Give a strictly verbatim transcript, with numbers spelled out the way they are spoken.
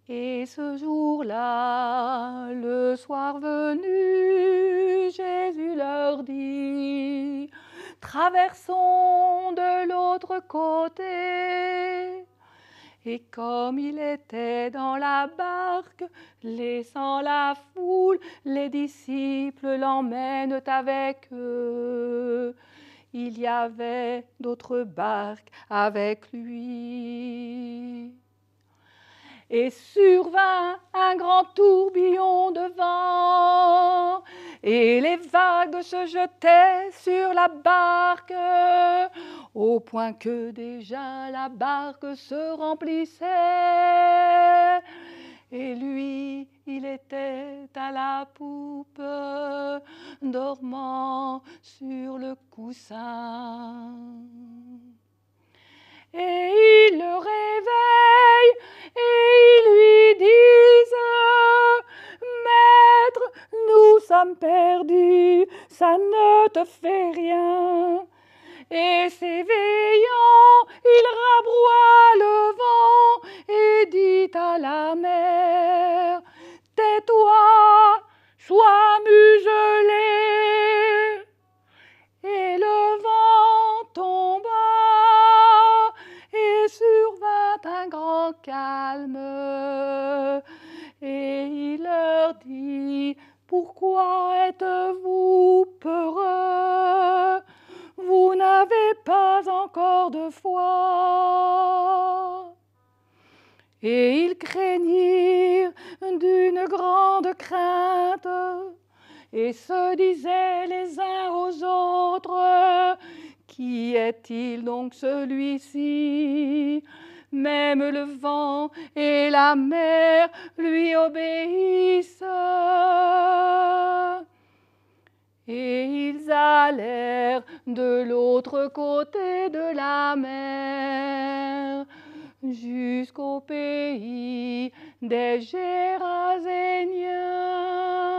Et ce jour-là, le soir venu, Jésus leur dit, traversons de l'autre côté. Et comme il était dans la barque, laissant la foule, les disciples l'emmènent avec eux. Il y avait d'autres barques avec lui. Et survint un grand tourbillon de vent, et les vagues se jetaient sur la barque, au point que déjà la barque se remplissait. Et lui, il était à la poupe, dormant sur le coussin. Et ils le réveillent et ils lui disent, Maître, nous sommes perdus, ça ne te fait rien. Et s'éveillant, il rabroie le vent et dit à la mer, tais-toi, sois muselé. Et le vent tomba et survint un grand calme. Et il leur dit, pourquoi êtes-vous peureux? Vous n'avez pas encore de foi. Et ils craignirent d'une grande crainte et se disaient les uns aux autres, qui est-il donc celui-ci? Même le vent et la mer lui obéissent. Et ils allèrent de l'autre côté de la mer, jusqu'au pays des Géraséniens.